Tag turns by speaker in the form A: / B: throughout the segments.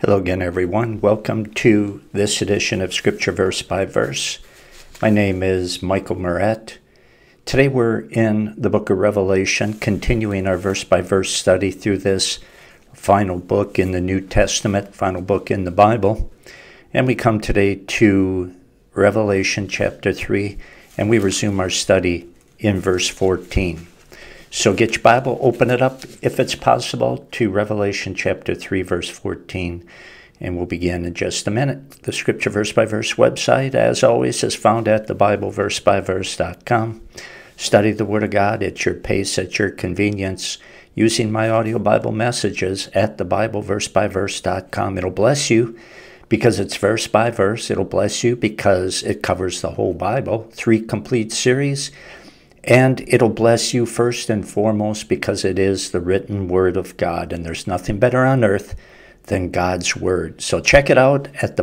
A: Hello again, everyone. Welcome to this edition of Scripture Verse by Verse. My name is Michael Moret. Today we're in the book of Revelation, continuing our verse-by-verse study through this final book in the New Testament, final book in the Bible. And we come today to Revelation chapter 3, and we resume our study in verse 14. So get your Bible, open it up, if it's possible, to Revelation chapter 3, verse 14, and we'll begin in just a minute. The Scripture Verse by Verse website, as always, is found at thebibleversebyverse.com. Study the Word of God at your pace, at your convenience, using my audio Bible messages at thebibleversebyverse.com. It'll bless you because it's verse by verse. It'll bless you because it covers the whole Bible, 3 complete series. And it'll bless you first and foremost because it is the written Word of God, and there's nothing better on earth than God's Word. So check it out at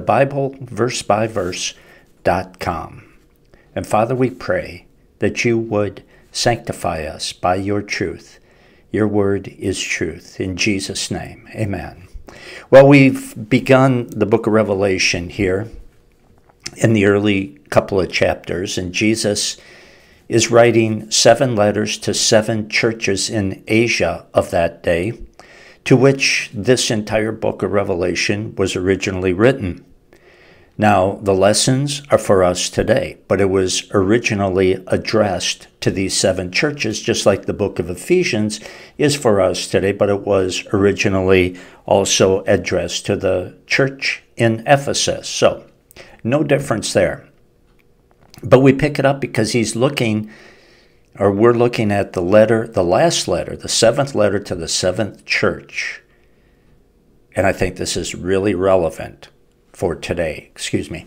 A: thebibleversebyverse.com. And Father, we pray that you would sanctify us by your truth. Your Word is truth. In Jesus' name, amen. Well, we've begun the book of Revelation here in the early couple of chapters, and Jesus is writing 7 letters to 7 churches in Asia of that day, to which this entire book of Revelation was originally written. Now, the lessons are for us today, but it was originally addressed to these 7 churches, just like the book of Ephesians is for us today, but it was originally also addressed to the church in Ephesus. So, no difference there. But we pick it up because we're looking at the last letter, the 7th letter to the 7th church. And I think this is really relevant for today. Excuse me.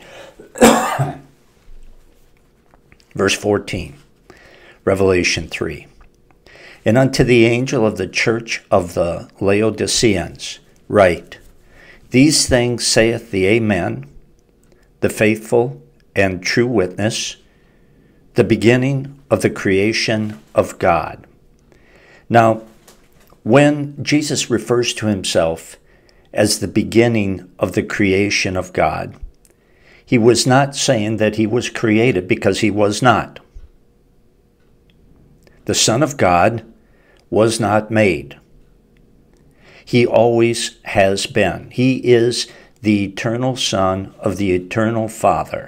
A: Verse 14, Revelation 3. And unto the angel of the church of the Laodiceans write, These things saith the Amen, the faithful and true witness, the beginning of the creation of God. Now, when Jesus refers to himself as the beginning of the creation of God, he was not saying that he was created, because he was not. The Son of God was not made. He always has been. He is the eternal Son of the eternal Father.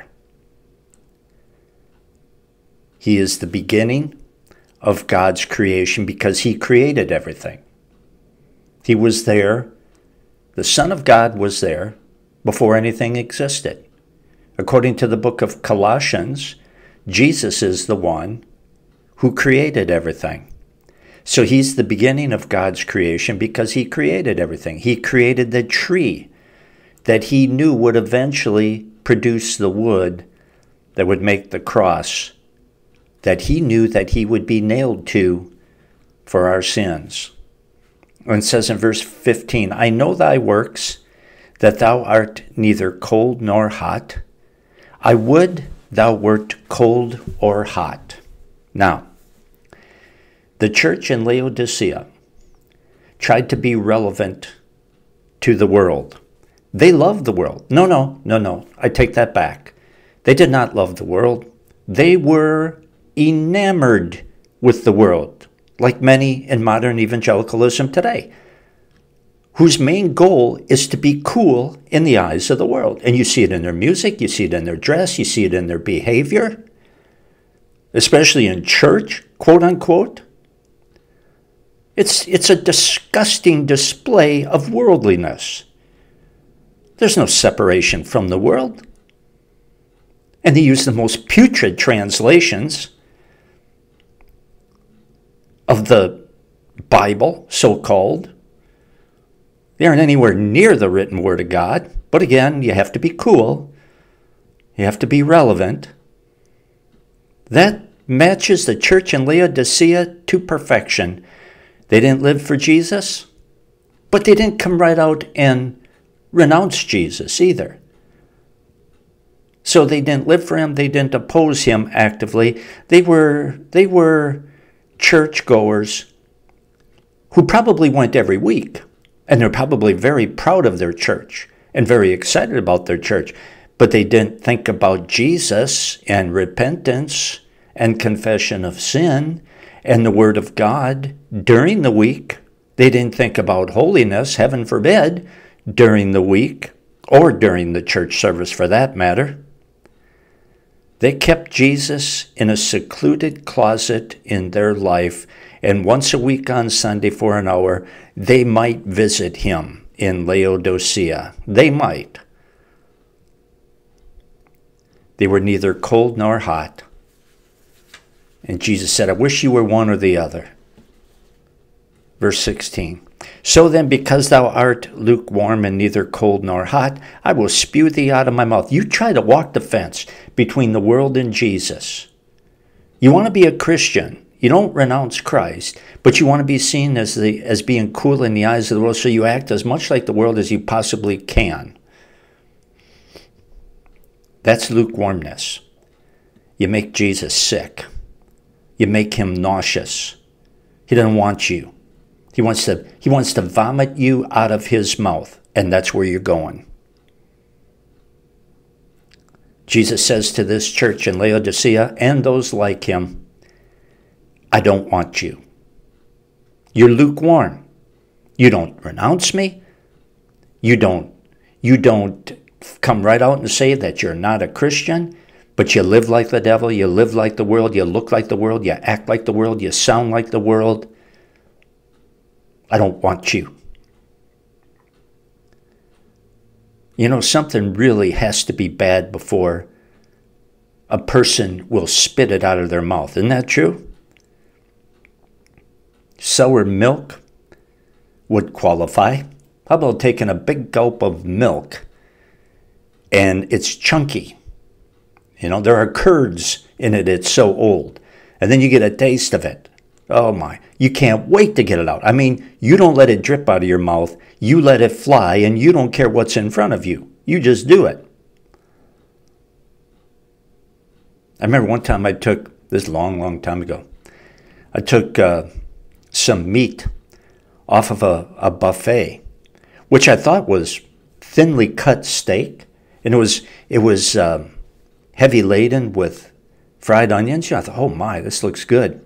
A: He is the beginning of God's creation because he created everything. He was there. The Son of God was there before anything existed. According to the book of Colossians, Jesus is the one who created everything. So he's the beginning of God's creation because he created everything. He created the tree that he knew would eventually produce the wood that would make the cross that he knew that he would be nailed to for our sins. And it says in verse 15, I know thy works, that thou art neither cold nor hot. I would thou wert cold or hot. Now, the church in Laodicea tried to be relevant to the world. They loved the world. No, I take that back. They did not love the world. They were enamored with the world, like many in modern evangelicalism today, whose main goal is to be cool in the eyes of the world. And you see it in their music, you see it in their dress, you see it in their behavior, especially in church, quote unquote. It's a disgusting display of worldliness. There's no separation from the world. And they use the most putrid translations of the Bible, so-called. They aren't anywhere near the written Word of God. But again, you have to be cool. You have to be relevant. That matches the church in Laodicea to perfection. They didn't live for Jesus, but they didn't come right out and renounce Jesus either. So they didn't live for him. They didn't oppose him actively. They were churchgoers who probably went every week, and they're probably very proud of their church. and very excited about their church. But they didn't think about Jesus and repentance and confession of sin and the Word of God during the week. They didn't think about holiness, heaven forbid, during the week or during the church service for that matter. They kept Jesus in a secluded closet in their life, and once a week on Sunday for an hour, they might visit him in Laodicea. They might. They were neither cold nor hot. And Jesus said, I wish you were one or the other. Verse 16. So then, because thou art lukewarm and neither cold nor hot, I will spew thee out of my mouth. You try to walk the fence between the world and Jesus. You want to be a Christian. You don't renounce Christ, but you want to be seen as being cool in the eyes of the world, so you act as much like the world as you possibly can. That's lukewarmness. You make Jesus sick. You make him nauseous. He doesn't want you. He wants to vomit you out of his mouth, and that's where you're going. Jesus says to this church in Laodicea and those like him, I don't want you. You're lukewarm. You don't renounce me. You don't come right out and say that you're not a Christian, but you live like the devil, you live like the world, you look like the world, you act like the world, you sound like the world. I don't want you. You know, something really has to be bad before a person will spit it out of their mouth. Isn't that true? Sour milk would qualify. How about taking a big gulp of milk and it's chunky? You know, there are curds in it, it's so old. And then you get a taste of it. Oh my, you can't wait to get it out. I mean, you don't let it drip out of your mouth. You let it fly, and you don't care what's in front of you. You just do it. I remember one time this long time ago, I took some meat off of a buffet, which I thought was thinly cut steak. And it was heavy laden with fried onions. I thought, oh my, this looks good.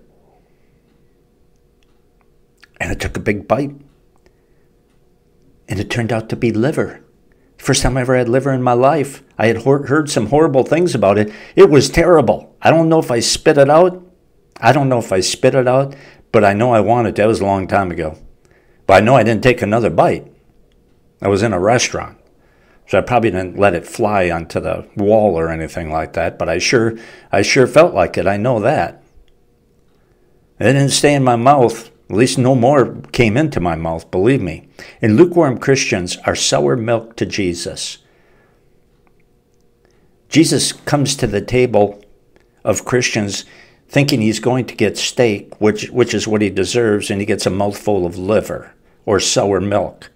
A: And I took a big bite. And it turned out to be liver. First time I ever had liver in my life. I had heard some horrible things about it. It was terrible. I don't know if I spit it out. But I know I wanted to. That was a long time ago. But I know I didn't take another bite. I was in a restaurant. So I probably didn't let it fly onto the wall or anything like that. But I sure felt like it. I know that. It didn't stay in my mouth. At least no more came into my mouth, believe me. And lukewarm Christians are sour milk to Jesus. Jesus comes to the table of Christians thinking he's going to get steak, which is what he deserves, and he gets a mouthful of liver or sour milk.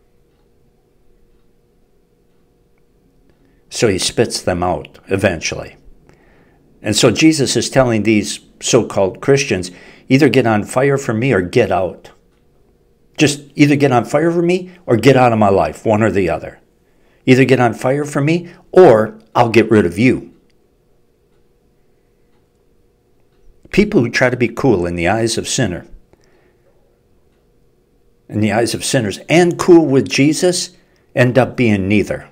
A: So he spits them out eventually. And so Jesus is telling these so-called Christians, either get on fire for me or get out. Just either get on fire for me or get out of my life, one or the other. Either get on fire for me or I'll get rid of you. People who try to be cool in the eyes of sinners and cool with Jesus end up being neither.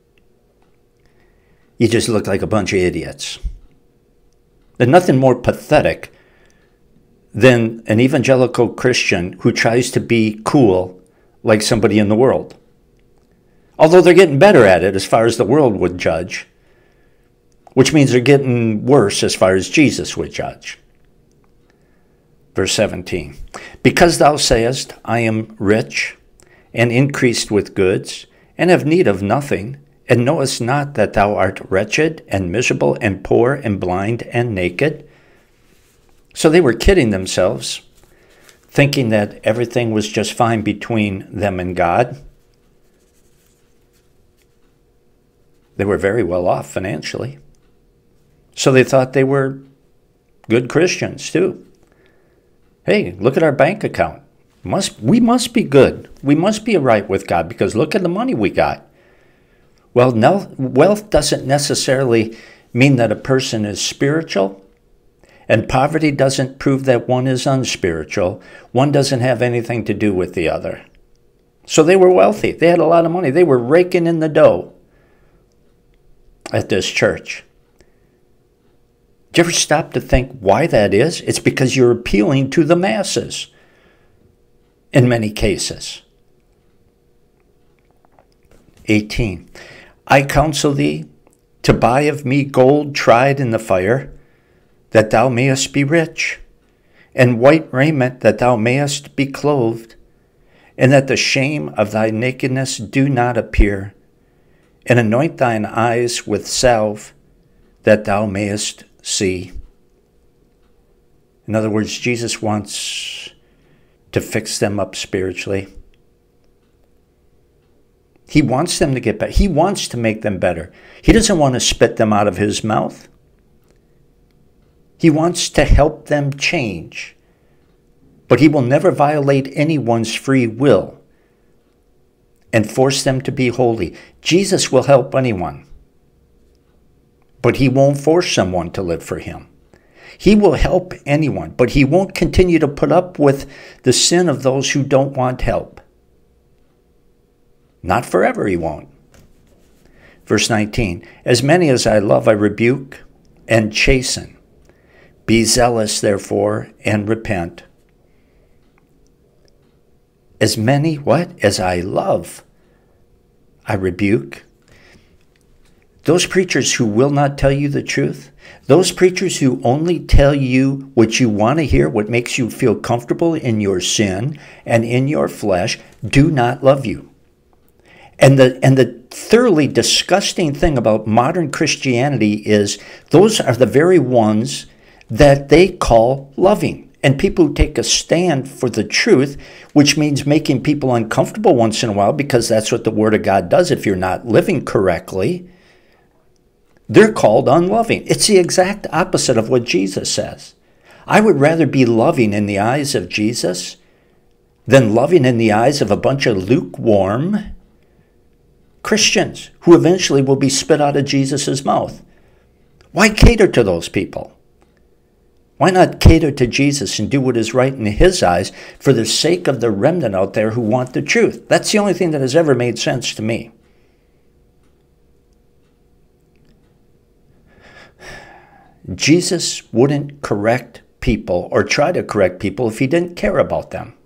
A: You just look like a bunch of idiots. There's nothing more pathetic than an evangelical Christian who tries to be cool like somebody in the world. Although they're getting better at it as far as the world would judge, which means they're getting worse as far as Jesus would judge. Verse 17, because thou sayest, I am rich and increased with goods, and have need of nothing, and knowest not that thou art wretched and miserable and poor and blind and naked. So they were kidding themselves, thinking that everything was just fine between them and God. They were very well off financially. So they thought they were good Christians too. Hey, look at our bank account. We must be good. We must be right with God because look at the money we got. Well, no, wealth doesn't necessarily mean that a person is spiritual, and poverty doesn't prove that one is unspiritual. One doesn't have anything to do with the other. So they were wealthy. They had a lot of money. They were raking in the dough at this church. Do you ever stop to think why that is? It's because you're appealing to the masses in many cases. 18. I counsel thee to buy of me gold tried in the fire, that thou mayest be rich, and white raiment, that thou mayest be clothed, and that the shame of thy nakedness do not appear, and anoint thine eyes with salve, that thou mayest see. In other words, Jesus wants to fix them up spiritually. He wants them to get better. He wants to make them better. He doesn't want to spit them out of his mouth. He wants to help them change. But he will never violate anyone's free will and force them to be holy. Jesus will help anyone, but he won't force someone to live for him. He will help anyone, but he won't continue to put up with the sin of those who don't want help. Not forever, he won't. Verse 19, as many as I love, I rebuke and chasten. Be zealous, therefore, and repent. As many, what? As I love, I rebuke. Those preachers who will not tell you the truth, those preachers who only tell you what you want to hear, what makes you feel comfortable in your sin and in your flesh, do not love you. And the thoroughly disgusting thing about modern Christianity is those are the very ones that they call loving. And people who take a stand for the truth, which means making people uncomfortable once in a while, because that's what the Word of God does if you're not living correctly, they're called unloving. It's the exact opposite of what Jesus says. I would rather be loving in the eyes of Jesus than loving in the eyes of a bunch of lukewarm Christians who eventually will be spit out of Jesus' mouth. Why cater to those people? Why not cater to Jesus and do what is right in his eyes for the sake of the remnant out there who want the truth? That's the only thing that has ever made sense to me. Jesus wouldn't correct people or try to correct people if he didn't care about them.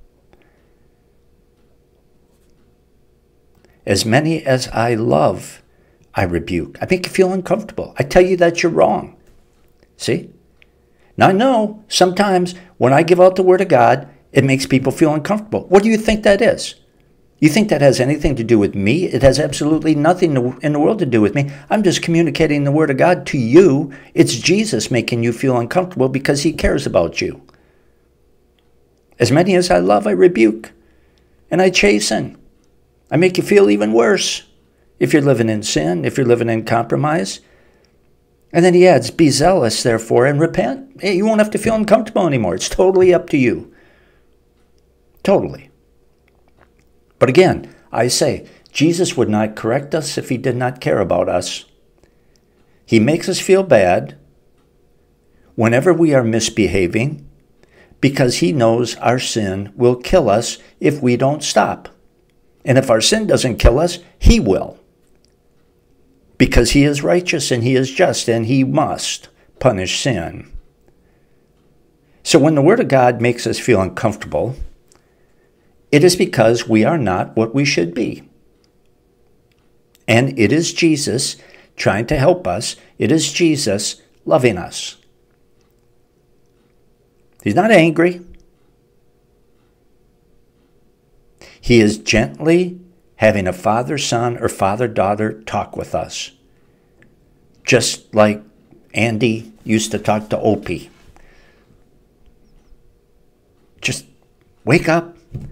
A: As many as I love, I rebuke. I make you feel uncomfortable. I tell you that you're wrong. See? Now I know sometimes when I give out the Word of God, it makes people feel uncomfortable. What do you think that is? You think that has anything to do with me? It has absolutely nothing in the world to do with me. I'm just communicating the Word of God to you. It's Jesus making you feel uncomfortable because he cares about you. As many as I love, I rebuke, and I chasten. I make you feel even worse if you're living in sin, if you're living in compromise. And then he adds, be zealous, therefore, and repent. Hey, you won't have to feel uncomfortable anymore. It's totally up to you. Totally. But again, I say, Jesus would not correct us if he did not care about us. He makes us feel bad whenever we are misbehaving because he knows our sin will kill us if we don't stop. And if our sin doesn't kill us, he will. Because he is righteous and he is just and he must punish sin. So when the Word of God makes us feel uncomfortable, it is because we are not what we should be. And it is Jesus trying to help us. It is Jesus loving us. He's not angry. He is gently having a father-son or father-daughter talk with us. Just like Andy used to talk to Opie. Just wake up.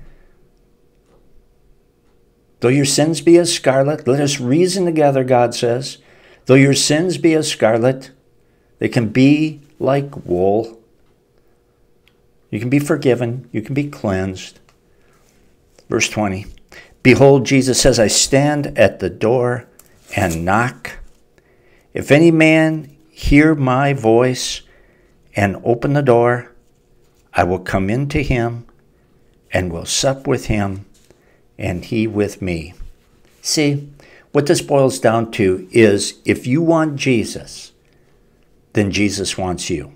A: Though your sins be as scarlet, let us reason together, God says. Though your sins be as scarlet, they can be like wool. You can be forgiven. You can be cleansed. Verse 20. Behold, Jesus says, I stand at the door and knock. If any man hear my voice and open the door, I will come into him and will sup with him and he with me. See, what this boils down to is if you want Jesus, then Jesus wants you.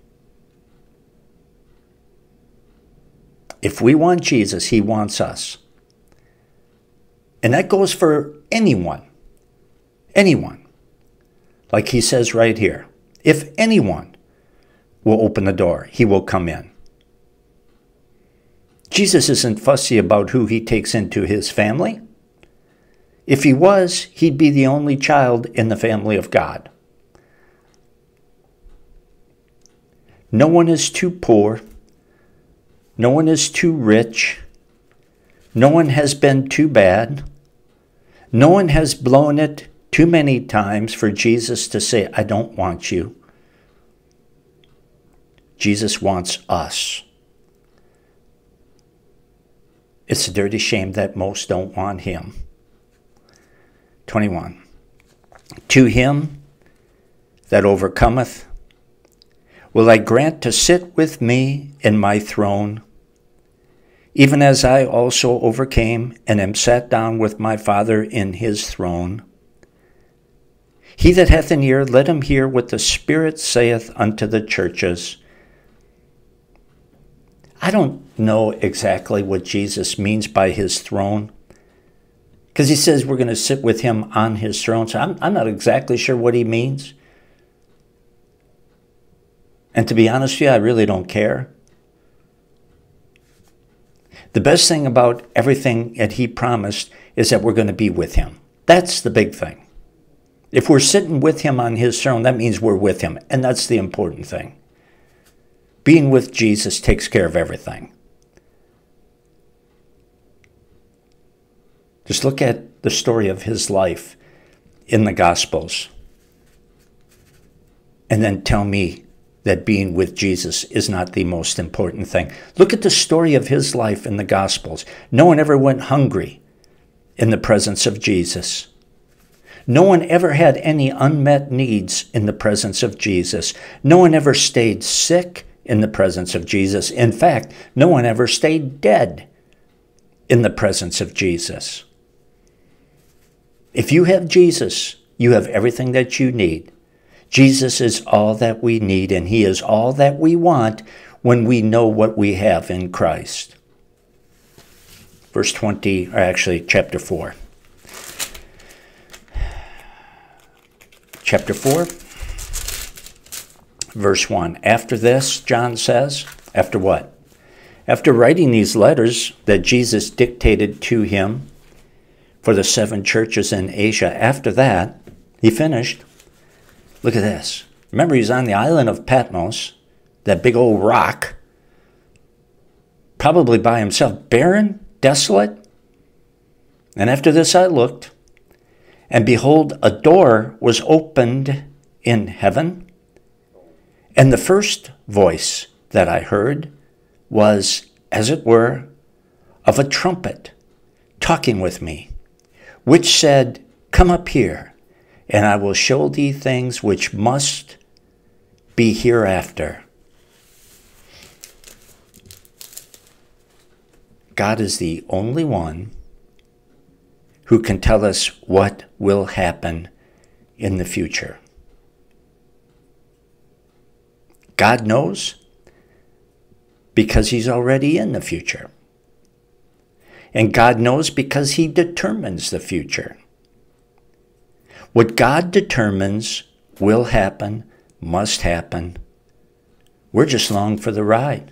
A: If we want Jesus, he wants us. And that goes for anyone. Anyone. Like he says right here, if anyone will open the door, he will come in. Jesus isn't fussy about who he takes into his family. If he was, he'd be the only child in the family of God. No one is too poor. No one is too rich. No one has been too bad. No one has blown it too many times for Jesus to say, I don't want you. Jesus wants us. It's a dirty shame that most don't want him. 21. To him that overcometh, will I grant to sit with me in my throne, even as I also overcame and am sat down with my Father in his throne. He that hath an ear, let him hear what the Spirit saith unto the churches. I don't know exactly what Jesus means by his throne, because he says we're going to sit with him on his throne. So I'm not exactly sure what he means. And to be honest with you, I really don't care. The best thing about everything that he promised is that we're going to be with him. That's the big thing. If we're sitting with him on his throne, that means we're with him. And that's the important thing. Being with Jesus takes care of everything. Just look at the story of his life in the Gospels. And then tell me that being with Jesus is not the most important thing. Look at the story of his life in the Gospels. No one ever went hungry in the presence of Jesus. No one ever had any unmet needs in the presence of Jesus. No one ever stayed sick in the presence of Jesus. In fact, no one ever stayed dead in the presence of Jesus. If you have Jesus, you have everything that you need. Jesus is all that we need, and he is all that we want when we know what we have in Christ. Verse 20, or actually chapter 4. Chapter 4, verse 1. After this, John says, after what? After writing these letters that Jesus dictated to him for the 7 churches in Asia, after that, he finished. Look at this. Remember, he's on the island of Patmos, that big old rock, probably by himself, barren, desolate. And after this I looked, and behold, a door was opened in heaven. And the first voice that I heard was, as it were, of a trumpet talking with me, which said, Come up here, and I will show thee things which must be hereafter. God is the only one who can tell us what will happen in the future. God knows because he's already in the future. And God knows because he determines the future. What God determines will happen, must happen. We're just along for the ride.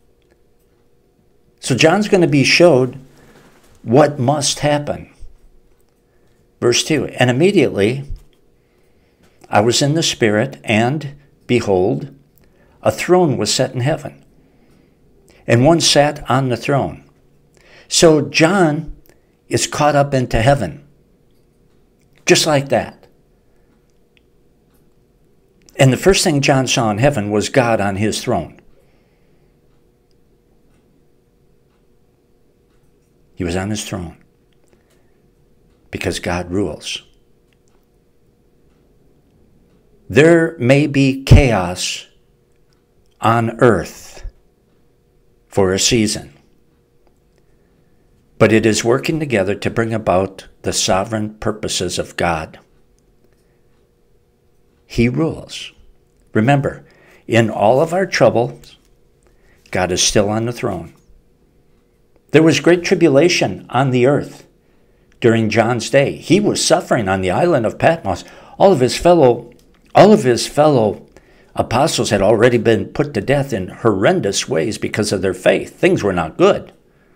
A: So John's going to be showed what must happen. Verse 2, and immediately I was in the Spirit, and behold, a throne was set in heaven, and one sat on the throne. So John is caught up into heaven. Just like that. And the first thing John saw in heaven was God on his throne. He was on his throne because God rules. There may be chaos on earth for a season, but it is working together to bring about the sovereign purposes of God. He rules. Remember, in all of our troubles, God is still on the throne. There was great tribulation on the earth during John's day. He was suffering on the island of Patmos. All of his fellow apostles had already been put to death in horrendous ways because of their faith. Things were not good.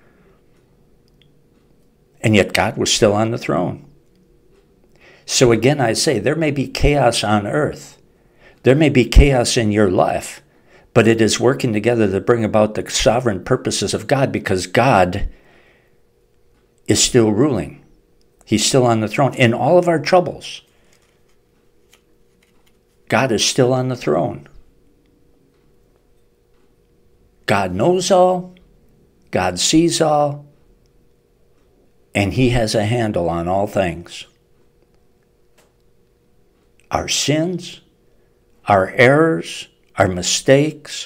A: And yet God was still on the throne. So again, I say, there may be chaos on earth. There may be chaos in your life, but it is working together to bring about the sovereign purposes of God, because God is still ruling. He's still on the throne. In all of our troubles, God is still on the throne. God knows all. God sees all. And he has a handle on all things. Our sins, our errors, our mistakes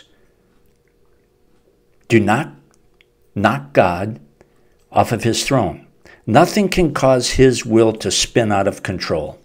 A: do not knock God off of his throne. Nothing can cause his will to spin out of control.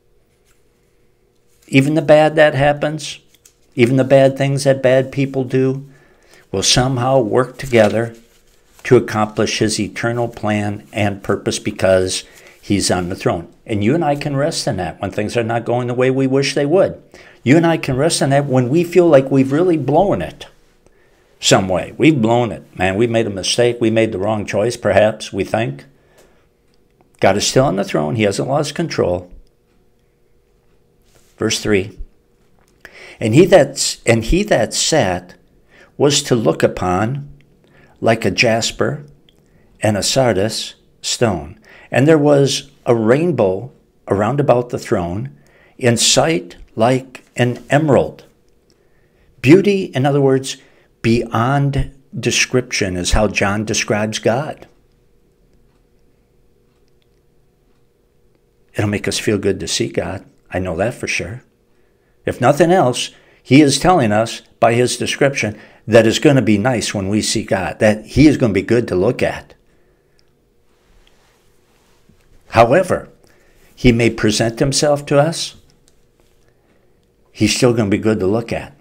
A: Even the bad that happens, even the bad things that bad people do, will somehow work together to accomplish his eternal plan and purpose, because he's on the throne. And you and I can rest in that when things are not going the way we wish they would. You and I can rest in that when we feel like we've really blown it some way. We've blown it. Man, we made a mistake. We made the wrong choice, perhaps, we think. God is still on the throne. He hasn't lost control. Verse 3. And he that sat was to look upon like a jasper and a sardis stone. And there was a rainbow around about the throne, in sight like an emerald. Beauty, in other words, beyond description, is how John describes God. It'll make us feel good to see God. I know that for sure. If nothing else, he is telling us by his description that it's going to be nice when we see God, that he is going to be good to look at. However, he may present himself to us. He's still going to be good to look at.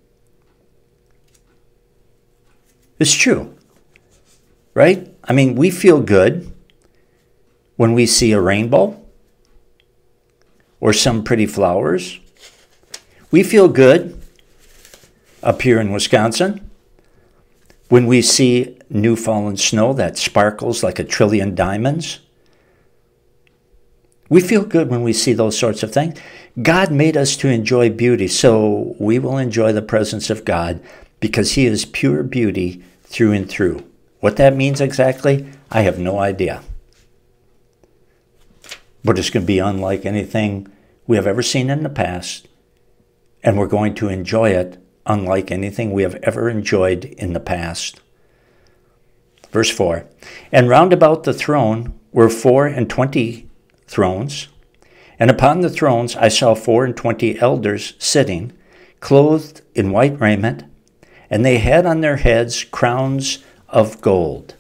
A: It's true, right? I mean, we feel good when we see a rainbow or some pretty flowers. We feel good up here in Wisconsin when we see new fallen snow that sparkles like 1 trillion diamonds. We feel good when we see those sorts of things. God made us to enjoy beauty, so we will enjoy the presence of God because he is pure beauty through and through. What that means exactly, I have no idea. But it's going to be unlike anything we have ever seen in the past, and we're going to enjoy it unlike anything we have ever enjoyed in the past. Verse 4, and round about the throne were 24 thrones, and upon the thrones I saw 24 elders sitting, clothed in white raiment, and they had on their heads crowns of gold.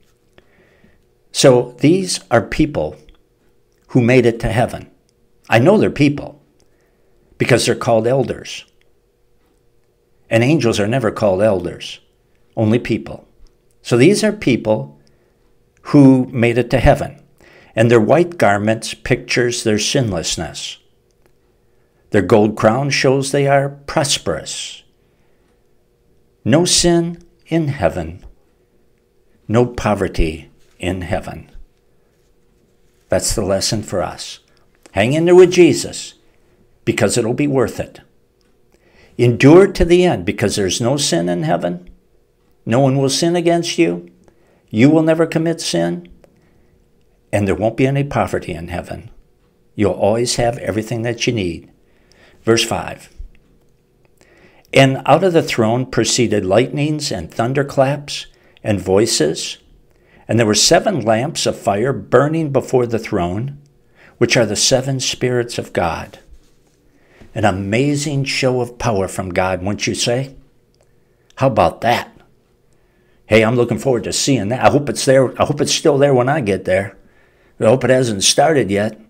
A: So these are people who made it to heaven. I know they're people because they're called elders. And angels are never called elders, only people. So these are people who made it to heaven. And their white garments pictures their sinlessness. Their gold crown shows they are prosperous. No sin in heaven. No poverty in heaven. That's the lesson for us. Hang in there with Jesus, because it'll be worth it. Endure to the end, because there's no sin in heaven. No one will sin against you. You will never commit sin. And there won't be any poverty in heaven. You'll always have everything that you need. Verse 5. And out of the throne proceeded lightnings and thunderclaps and voices. And there were 7 lamps of fire burning before the throne, which are the 7 spirits of God. An amazing show of power from God, wouldn't you say? How about that? Hey, I'm looking forward to seeing that. I hope it's there. I hope it's still there when I get there. I hope it hasn't started yet.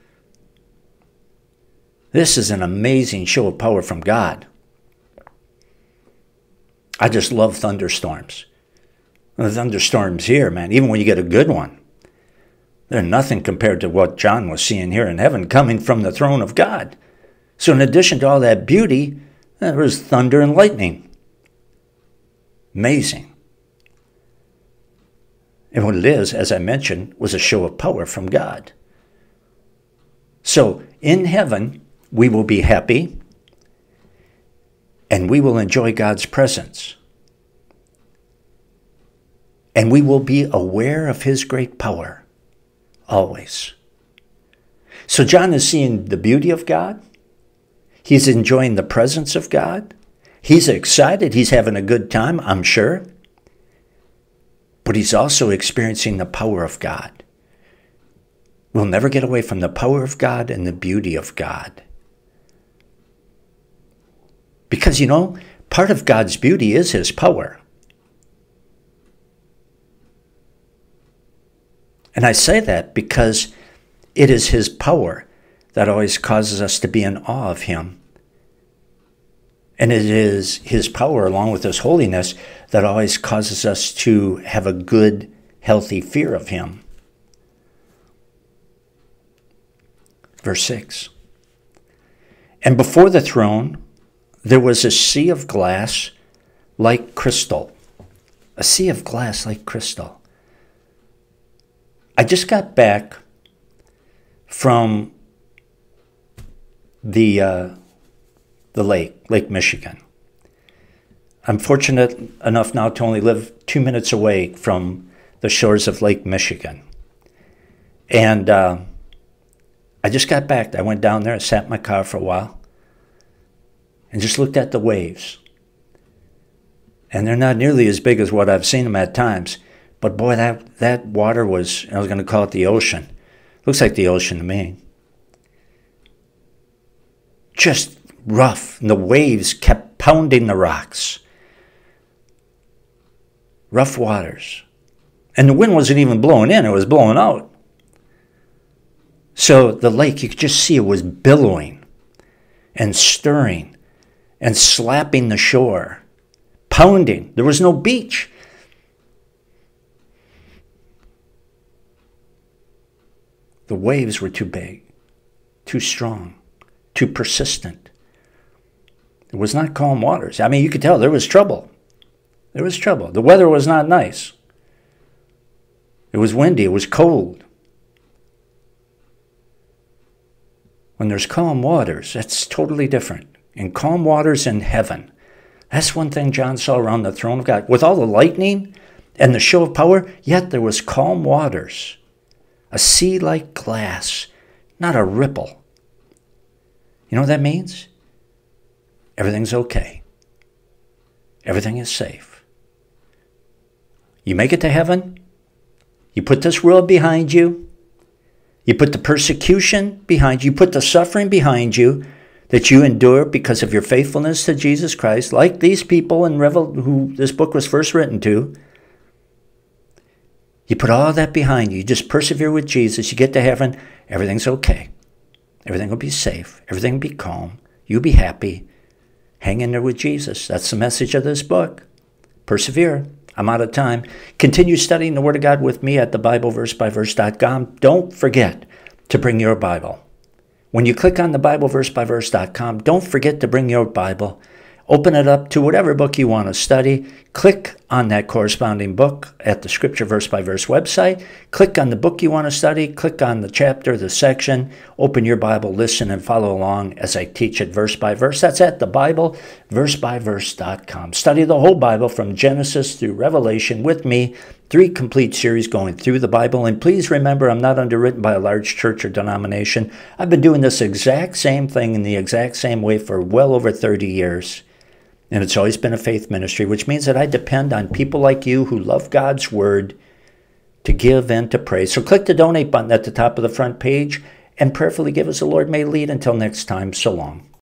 A: This is an amazing show of power from God. I just love thunderstorms. The thunderstorms here, man, even when you get a good one, they're nothing compared to what John was seeing here in heaven coming from the throne of God. So in addition to all that beauty, there was thunder and lightning. Amazing. And what it is, as I mentioned, was a show of power from God. So in heaven, we will be happy and we will enjoy God's presence. And we will be aware of his great power, always. So John is seeing the beauty of God. He's enjoying the presence of God. He's excited. He's having a good time, I'm sure. But he's also experiencing the power of God. We'll never get away from the power of God and the beauty of God. Because, you know, part of God's beauty is his power. And I say that because it is his power that always causes us to be in awe of him. And it is his power, along with his holiness, that always causes us to have a good, healthy fear of him. Verse 6. And before the throne, there was a sea of glass like crystal. A sea of glass like crystal. I just got back from the Lake Michigan. I'm fortunate enough now to only live 2 minutes away from the shores of Lake Michigan. And I just got back. I went down there, I sat in my car for a while, and just looked at the waves. And they're not nearly as big as what I've seen them at times. But boy, that water was, I was going to call it the ocean. Looks like the ocean to me. Just rough. And the waves kept pounding the rocks. Rough waters. And the wind wasn't even blowing in, it was blowing out. So the lake, you could just see it was billowing and stirring and slapping the shore. Pounding. There was no beach. The waves were too big, too strong, too persistent. It was not calm waters. I mean, you could tell there was trouble. There was trouble. The weather was not nice. It was windy. It was cold. When there's calm waters, that's totally different. And calm waters in heaven. That's one thing John saw around the throne of God. With all the lightning and the show of power, yet there was calm waters. A sea like glass, not a ripple. You know what that means? Everything's okay. Everything is safe. You make it to heaven. You put this world behind you. You put the persecution behind you. You put the suffering behind you that you endure because of your faithfulness to Jesus Christ, like these people in who this book was first written to. You put all that behind you. You just persevere with Jesus. You get to heaven. Everything's okay. Everything will be safe. Everything will be calm. You'll be happy. Hang in there with Jesus. That's the message of this book. Persevere. I'm out of time. Continue studying the Word of God with me at thebibleversebyverse.com. Don't forget to bring your Bible. When you click on thebibleversebyverse.com, don't forget to bring your Bible. Open it up to whatever book you want to study. Click on that corresponding book at the Scripture Verse by Verse website. Click on the book you want to study. Click on the chapter, the section. Open your Bible, listen, and follow along as I teach it verse by verse. That's at thebibleversebyverse.com. Study the whole Bible from Genesis through Revelation with me. 3 complete series going through the Bible. And please remember, I'm not underwritten by a large church or denomination. I've been doing this exact same thing in the exact same way for well over 30 years. And it's always been a faith ministry, which means that I depend on people like you who love God's Word to give and to pray. So click the donate button at the top of the front page and prayerfully give as the Lord may lead. Until next time, so long.